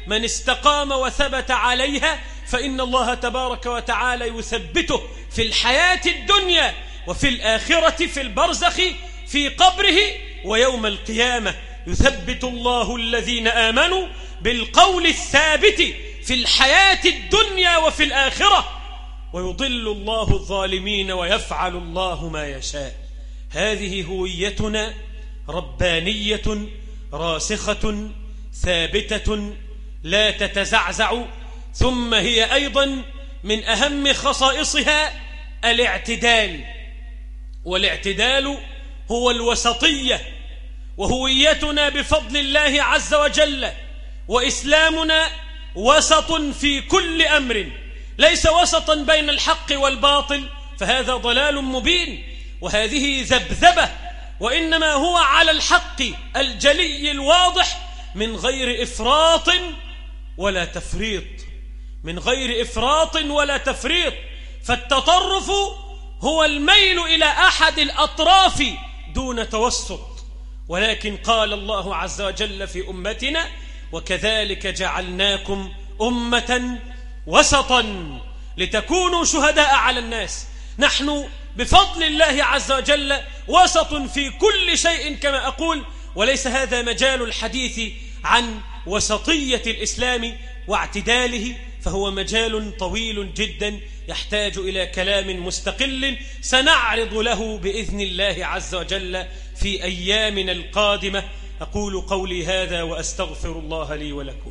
من استقام وثبت عليها فإن الله تبارك وتعالى يثبته في الحياة الدنيا وفي الآخرة في البرزخ في قبره ويوم القيامة. يثبت الله الذين آمنوا بالقول الثابت في الحياة الدنيا وفي الآخرة ويضل الله الظالمين ويفعل الله ما يشاء. هذه هويتنا ربانية راسخة ثابتة لا تتزعزع. ثم هي أيضا من أهم خصائصها الاعتدال، والاعتدال هو الوسطية. وهويتنا بفضل الله عز وجل وإسلامنا وسط في كل أمر، ليس وسطا بين الحق والباطل فهذا ضلال مبين وهذه ذبذبة، وإنما هو على الحق الجلي الواضح من غير إفراط ولا تفريط، من غير إفراط ولا تفريط. فالتطرف هو الميل إلى أحد الأطراف دون توسط، ولكن قال الله عز وجل في أمتنا وكذلك جعلناكم أمة وسطا لتكونوا شهداء على الناس. نحن بفضل الله عز وجل وسط في كل شيء كما أقول، وليس هذا مجال الحديث عن وسطية الإسلام واعتداله، فهو مجال طويل جدا يحتاج إلى كلام مستقل سنعرض له بإذن الله عز وجل في أيامنا القادمة. أقول قولي هذا وأستغفر الله لي ولكم.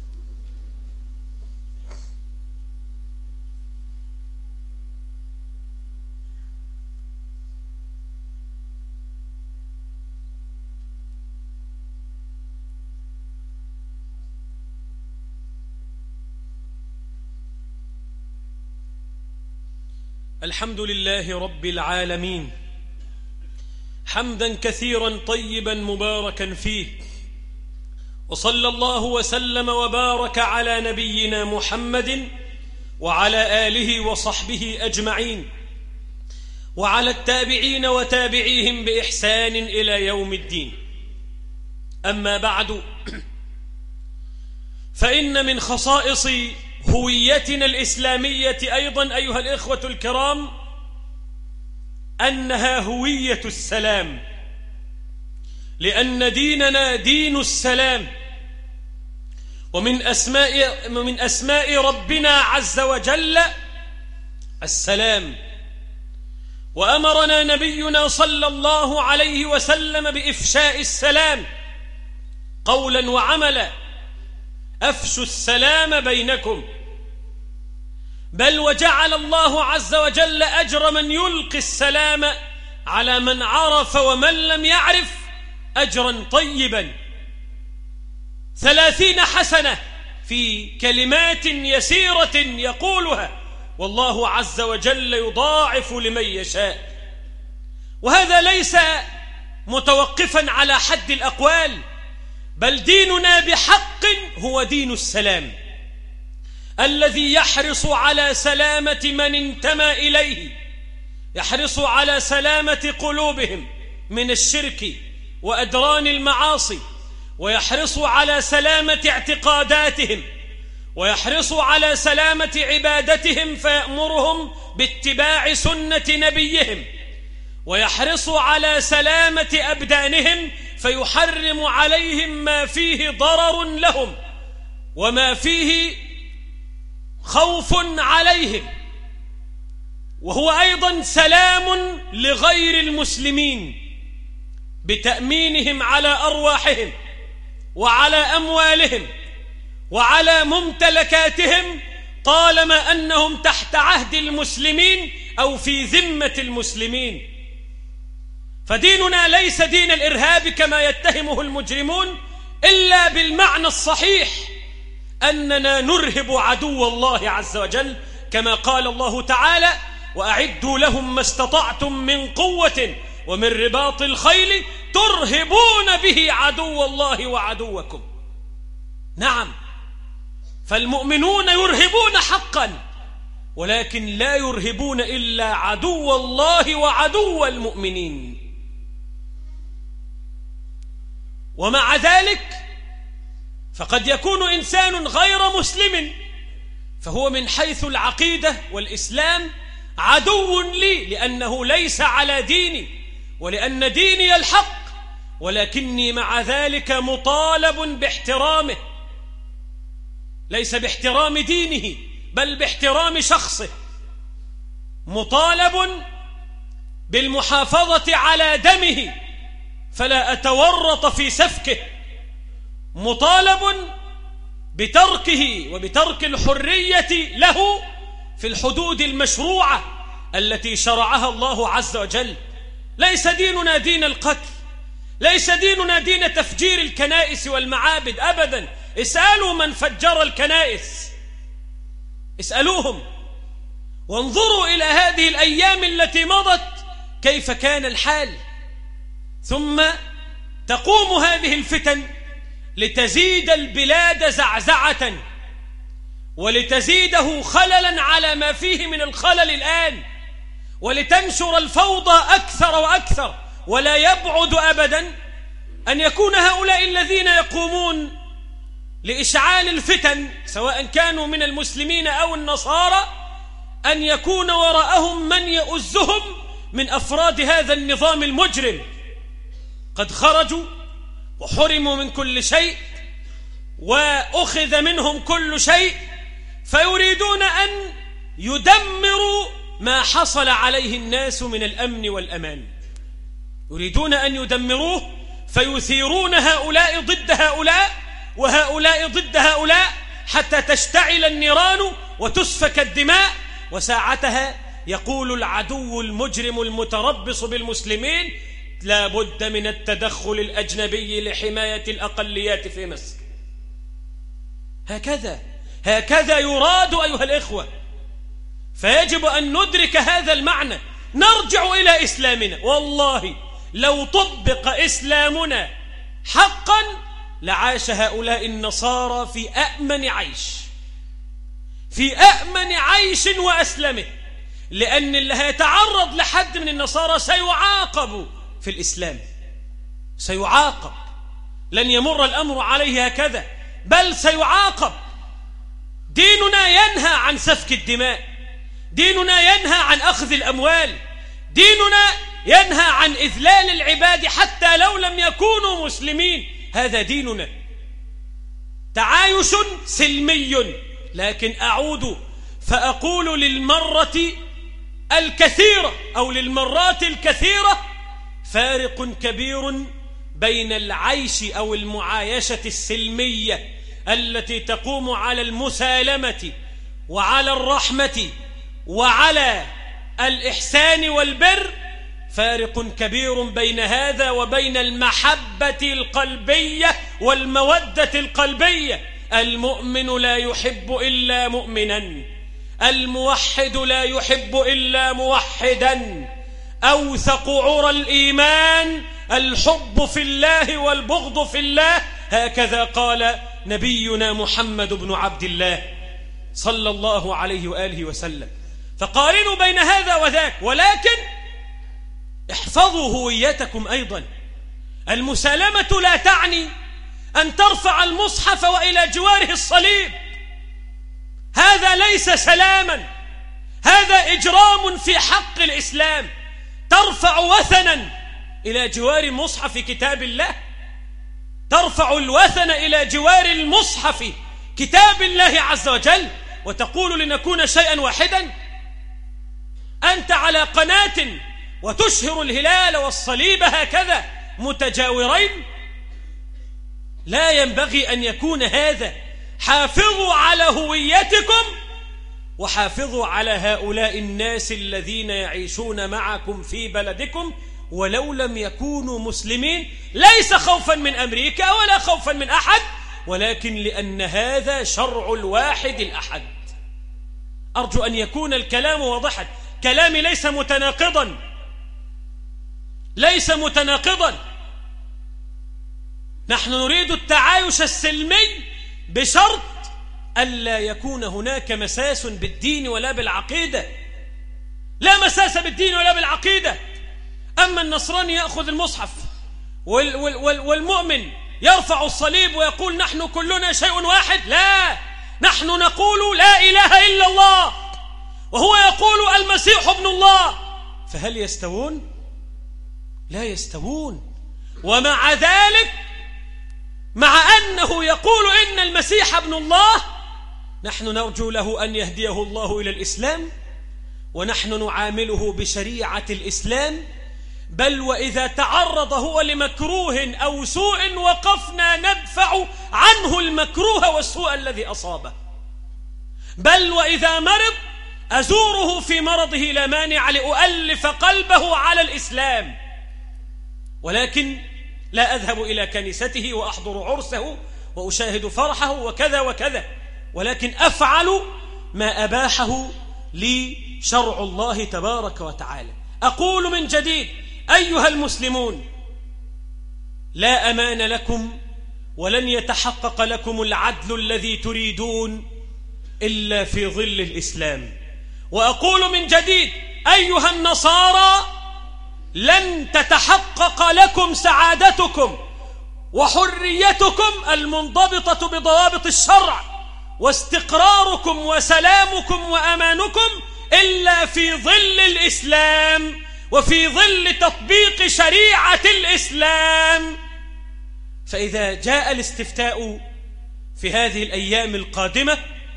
الحمد لله رب العالمين حمدا كثيرا طيبا مباركا فيه، وصلى الله وسلم وبارك على نبينا محمد وعلى آله وصحبه أجمعين وعلى التابعين وتابعيهم بإحسان إلى يوم الدين. أما بعد، فإن من خصائص هويتنا الإسلامية أيضا أيها الإخوة الكرام أنها هوية السلام، لأن ديننا دين السلام، ومن أسماء من أسماء ربنا عز وجل السلام. وأمرنا نبينا صلى الله عليه وسلم بإفشاء السلام قولا وعملا، أفشوا السلام بينكم. بل وجعل الله عز وجل أجر من يلقي السلام على من عرف ومن لم يعرف أجرا طيبا، ثلاثين حسنة في كلمات يسيرة يقولها، والله عز وجل يضاعف لمن يشاء. وهذا ليس متوقفا على حد الأقوال، بل ديننا بحق هو دين السلام الذي يحرص على سلامة من انتمى إليه، يحرص على سلامة قلوبهم من الشرك وأدران المعاصي، ويحرص على سلامة اعتقاداتهم، ويحرص على سلامة عبادتهم فيأمرهم باتباع سنة نبيهم، ويحرص على سلامة أبدانهم فيحرم عليهم ما فيه ضرر لهم وما فيه خوف عليهم. وهو أيضا سلام لغير المسلمين بتأمينهم على أرواحهم وعلى أموالهم وعلى ممتلكاتهم طالما أنهم تحت عهد المسلمين أو في ذمة المسلمين. فديننا ليس دين الإرهاب كما يتهمه المجرمون، إلا بالمعنى الصحيح أننا نرهب عدو الله عز وجل، كما قال الله تعالى: وأعدوا لهم ما استطعتم من قوة ومن رباط الخيل ترهبون به عدو الله وعدوكم. نعم، فالمؤمنون يرهبون حقا، ولكن لا يرهبون إلا عدو الله وعدو المؤمنين. ومع ذلك فقد يكون إنسان غير مسلم فهو من حيث العقيدة والإسلام عدو لي، لأنه ليس على ديني ولأن ديني الحق، ولكني مع ذلك مطالب باحترامه، ليس باحترام دينه بل باحترام شخصه، مطالب بالمحافظة على دمه فلا أتورط في سفكه، مطالب بتركه وبترك الحرية له في الحدود المشروعة التي شرعها الله عز وجل. ليس ديننا دين القتل، ليس ديننا دين تفجير الكنائس والمعابد أبدا. اسألوا من فجر الكنائس، اسألوهم وانظروا إلى هذه الأيام التي مضت كيف كان الحال. ثم تقوم هذه الفتن لتزيد البلاد زعزعة ولتزيده خللا على ما فيه من الخلل الآن، ولتنشر الفوضى أكثر وأكثر. ولا يبعد أبدا أن يكون هؤلاء الذين يقومون لإشعال الفتن سواء كانوا من المسلمين أو النصارى أن يكون وراءهم من يؤزهم من أفراد هذا النظام المجرم، قد خرجوا وحرموا من كل شيء وأخذ منهم كل شيء، فيريدون أن يدمروا ما حصل عليه الناس من الأمن والأمان، يريدون أن يدمروه، فيثيرون هؤلاء ضد هؤلاء وهؤلاء ضد هؤلاء حتى تشتعل النيران وتسفك الدماء. وساعتها يقول العدو المجرم المتربص بالمسلمين لا بد من التدخل الأجنبي لحماية الأقليات في مصر. هكذا هكذا يراد أيها الإخوة، فيجب أن ندرك هذا المعنى. نرجع إلى إسلامنا، والله لو طبق إسلامنا حقا لعاش هؤلاء النصارى في أأمن عيش، في أأمن عيش وأسلمه، لأن اللي هيتعرض لحد من النصارى سيعاقب في الإسلام، سيعاقب، لن يمر الأمر عليه هكذا، بل سيعاقب. ديننا ينهى عن سفك الدماء، ديننا ينهى عن أخذ الأموال، ديننا ينهى عن إذلال العباد حتى لو لم يكونوا مسلمين، هذا ديننا. تعايش سلمي، لكن أعود فأقول للمرة الكثيرة أو للمرات الكثيرة فارق كبير بين العيش أو المعايشة السلمية التي تقوم على المسالمة وعلى الرحمة وعلى الإحسان والبر، فارق كبير بين هذا وبين المحبة القلبية والمودة القلبية. المؤمن لا يحب إلا مؤمنا، الموحد لا يحب إلا موحدا، أوثق عرى الإيمان الحب في الله والبغض في الله، هكذا قال نبينا محمد بن عبد الله صلى الله عليه وآله وسلم. فقارنوا بين هذا وذاك، ولكن احفظوا هويتكم أيضا. المسالمة لا تعني أن ترفع المصحف وإلى جواره الصليب، هذا ليس سلاما، هذا إجرام في حق الإسلام. ترفع وثنا إلى جوار المصحف كتاب الله، ترفع الوثن إلى جوار المصحف كتاب الله عز وجل وتقول لنكون شيئا واحدا. أنت على قناة وتشهر الهلال والصليب هكذا متجاورين، لا ينبغي أن يكون هذا. حافظوا على هويتكم وحافظوا على هؤلاء الناس الذين يعيشون معكم في بلدكم ولو لم يكونوا مسلمين، ليس خوفا من أمريكا ولا خوفا من أحد، ولكن لأن هذا شرع الواحد الأحد. أرجو أن يكون الكلام واضحا، كلامي ليس متناقضا، ليس متناقضا. نحن نريد التعايش السلمي بشرط ألا يكون هناك مساس بالدين ولا بالعقيدة، لا مساس بالدين ولا بالعقيدة. أما النصراني يأخذ المصحف والمؤمن يرفع الصليب ويقول نحن كلنا شيء واحد؟ لا، نحن نقول لا إله إلا الله، وهو يقول المسيح ابن الله. فهل يستوون؟ لا يستوون. ومع ذلك، مع أنه يقول إن المسيح ابن الله، نحن نرجو له أن يهديه الله إلى الإسلام، ونحن نعامله بشريعة الإسلام، بل وإذا تعرض هو لمكروه أو سوء وقفنا ندفع عنه المكروه والسوء الذي أصابه، بل وإذا مرض أزوره في مرضه لا مانع لأؤلف قلبه على الإسلام، ولكن لا أذهب إلى كنيسته وأحضر عرسه وأشاهد فرحه وكذا وكذا، ولكن أفعل ما أباحه لي شرع الله تبارك وتعالى. أقول من جديد أيها المسلمون، لا أمان لكم ولن يتحقق لكم العدل الذي تريدون إلا في ظل الإسلام. وأقول من جديد أيها النصارى، لن تتحقق لكم سعادتكم وحريتكم المنضبطة بضوابط الشرع واستقراركم وسلامكم وأمانكم إلا في ظل الإسلام وفي ظل تطبيق شريعة الإسلام. فإذا جاء الاستفتاء في هذه الأيام القادمة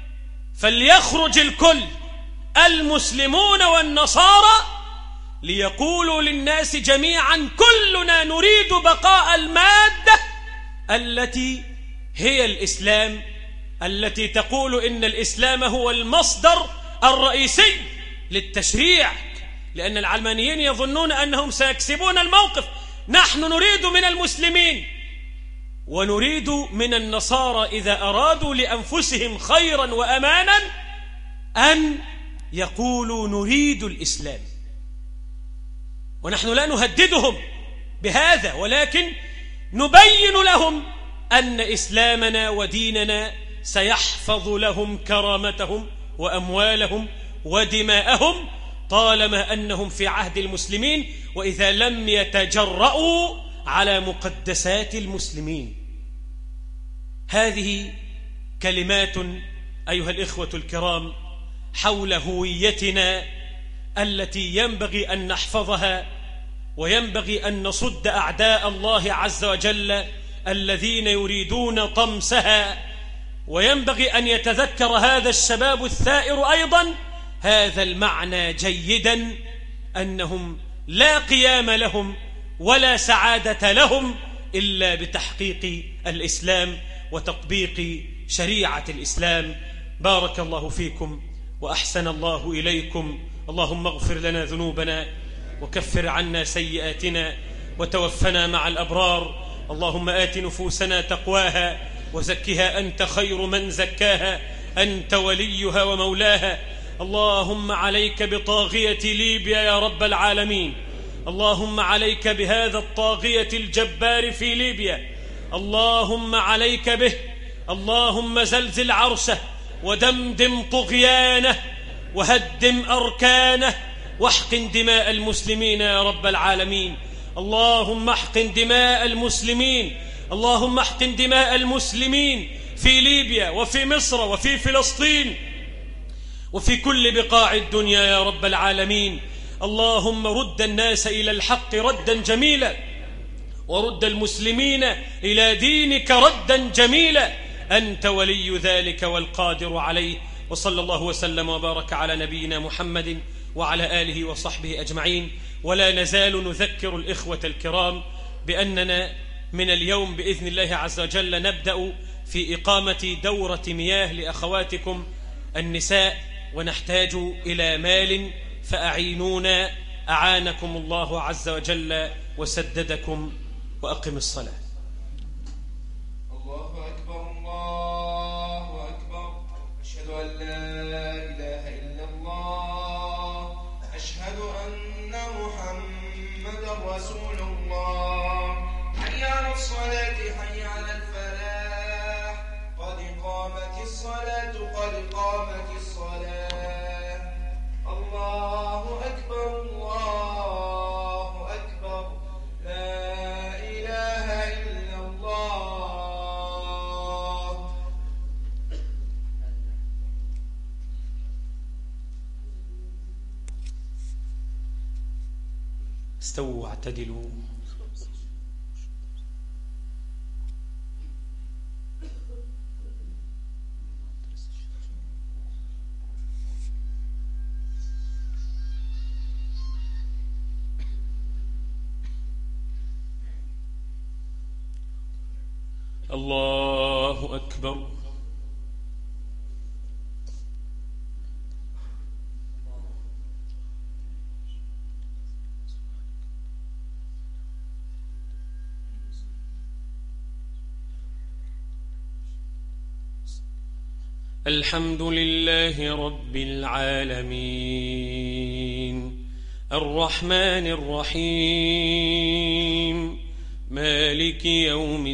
فليخرج الكل، المسلمون والنصارى، ليقولوا للناس جميعا كلنا نريد بقاء المادة التي هي الإسلام، التي تقول إن الإسلام هو المصدر الرئيسي للتشريع، لأن العلمانيين يظنون أنهم سيكسبون الموقف. نحن نريد من المسلمين ونريد من النصارى إذا أرادوا لأنفسهم خيرا وأمانا أن يقولوا نريد الإسلام، ونحن لا نهددهم بهذا، ولكن نبين لهم أن إسلامنا وديننا سيحفظ لهم كرامتهم وأموالهم ودماءهم طالما أنهم في عهد المسلمين، وإذا لم يتجرؤوا على مقدسات المسلمين. هذه كلمات أيها الإخوة الكرام حول هويتنا التي ينبغي أن نحفظها، وينبغي أن نصد أعداء الله عز وجل الذين يريدون طمسها، وينبغي أن يتذكر هذا الشباب الثائر أيضا هذا المعنى جيدا، أنهم لا قيام لهم ولا سعادة لهم إلا بتحقيق الإسلام وتطبيق شريعة الإسلام. بارك الله فيكم وأحسن الله إليكم. اللهم اغفر لنا ذنوبنا وكفر عنا سيئاتنا وتوفنا مع الأبرار. اللهم آت نفوسنا تقواها وزكها أنت خير من زكاها، أنت وليها ومولاها. اللهم عليك بطاغية ليبيا يا رب العالمين، اللهم عليك بهذا الطاغية الجبار في ليبيا، اللهم عليك به، اللهم زلزل عرشه ودمدم طغيانه وهدم أركانه واحقن دماء المسلمين يا رب العالمين. اللهم احقن دماء المسلمين، اللهم احقن دماء المسلمين في ليبيا وفي مصر وفي فلسطين وفي كل بقاع الدنيا يا رب العالمين. اللهم رد الناس إلى الحق ردا جميلا، ورد المسلمين إلى دينك ردا جميلا، أنت ولي ذلك والقادر عليه. وصلى الله وسلم وبارك على نبينا محمد وعلى آله وصحبه أجمعين. ولا نزال نذكر الإخوة الكرام بأننا من اليوم بإذن الله عز وجل نبدأ في إقامة دورة مياه لأخواتكم النساء، ونحتاج إلى مال فأعينونا، أعانكم الله عز وجل وسددكم. وأقم الصلاة. الله أكبر الله أكبر، أشهد أن لا إله إلا الله، أشهد أن محمدا رسول الله. حي على الصلاة حي على الفلاح، قد قامت الصلاة قد قامت الصلاة. الله أكبر الله أكبر، لا إله إلا استووا واعتدلوا. الله أكبر. الحمد لله رب العالمين الرحمن الرحيم مالك يوم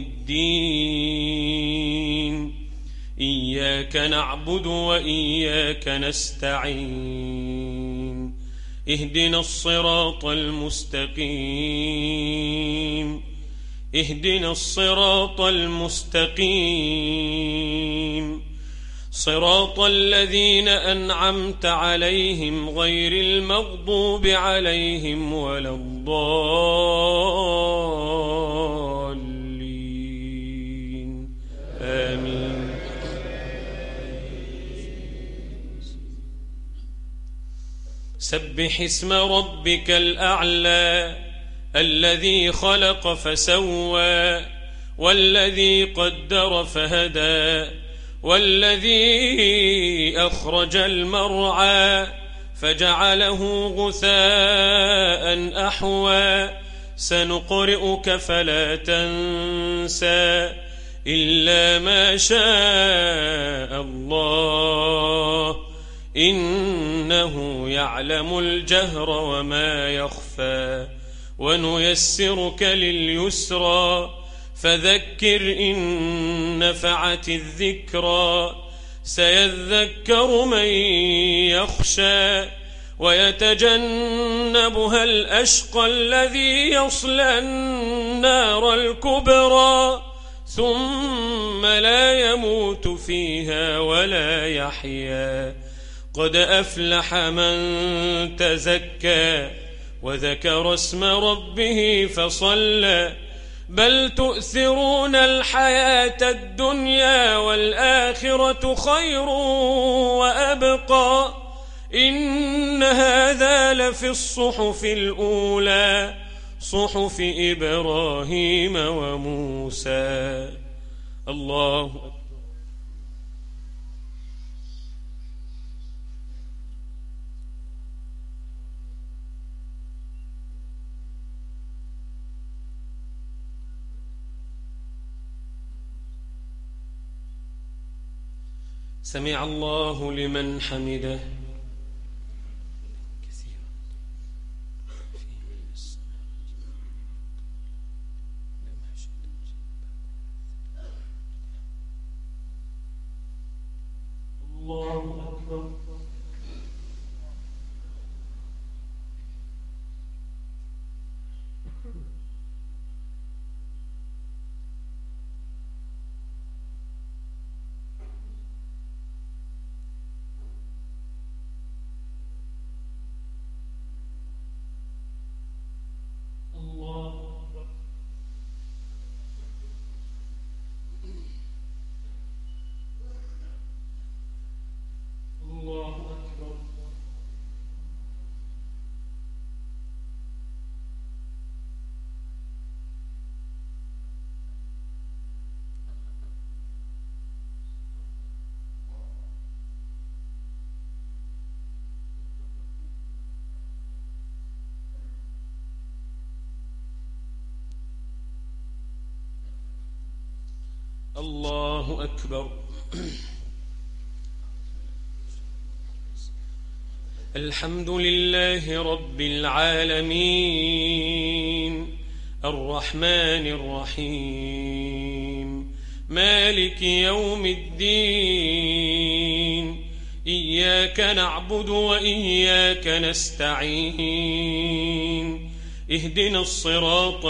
الدين إياك نعبد وإياك نستعين اهدنا الصراط المستقيم اهدنا الصراط المستقيم صراط الذين أنعمت عليهم غير المغضوب عليهم ولا الضالين آمين. سبح اسم ربك الأعلى الذي خلق فسوى والذي قدر فهدى والذي أخرج المرعى فجعله غثاء أحوى سنقرئك فلا تنسى إلا ما شاء الله إنه يعلم الجهر وما يخفى ونيسرك لليسرى فذكر إن نفعت الذكرى سيذكر من يخشى ويتجنبها الأشقى الذي يصلى النار الكبرى ثم لا يموت فيها ولا يحيا قد أفلح من تزكى وذكر اسم ربه فصلى بل تؤثرون الحياة الدنيا والآخرة خير وأبقى إن هذا لفي الصحف الأولى صحف إبراهيم وموسى. الله أكبر. سمع الله لمن حمده. الله أكبر. الله أكبر. الحمد لله رب العالمين الرحمن الرحيم مالك يوم الدين إياك نعبد وإياك نستعين اهدنا الصراط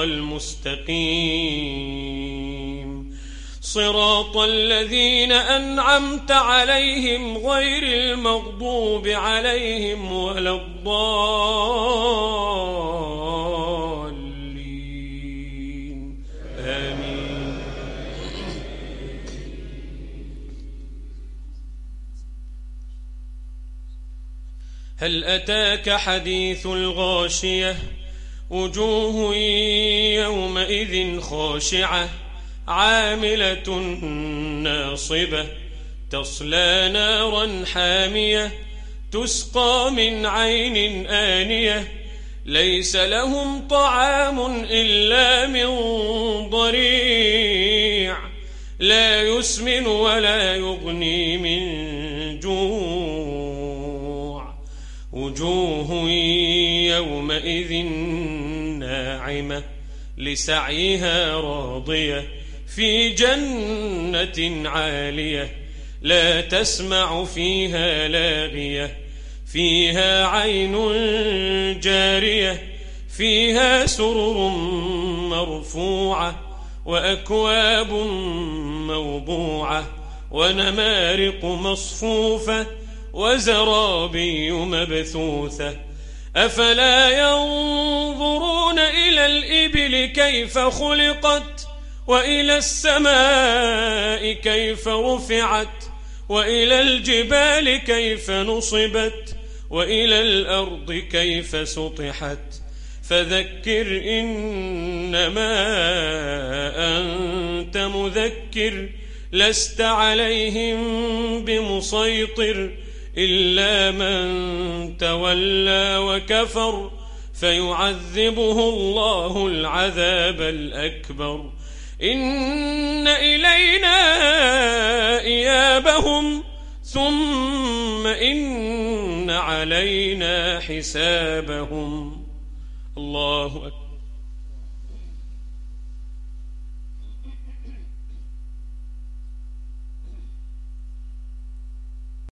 المستقيم صراط الذين أنعمت عليهم غير المغضوب عليهم ولا الضالين هل أتاك حديث الغاشية وجوه يومئذ خاشعة عاملة ناصبة تصلى نارا حامية تسقى من عين آنية ليس لهم طعام إلا من ضريع لا يسمن ولا يغني من جوع وجوه يومئذ ناعمة لسعيها راضية في جنة عالية لا تسمع فيها لاغية فيها عين جارية فيها سرر مرفوعة وأكواب موضوعة ونمارق مصفوفة وزرابي مبثوثة أفلا ينظرون إلى الإبل كيف خلقت وإلى السماء كيف رفعت وإلى الجبال كيف نصبت وإلى الأرض كيف سطحت فذكر إنما أنت مذكر لست عليهم بمسيطر إلا من تولى وكفر فيعذبه الله العذاب الأكبر إن إلينا إيابهم ثم إن علينا حسابهم. الله أكبر.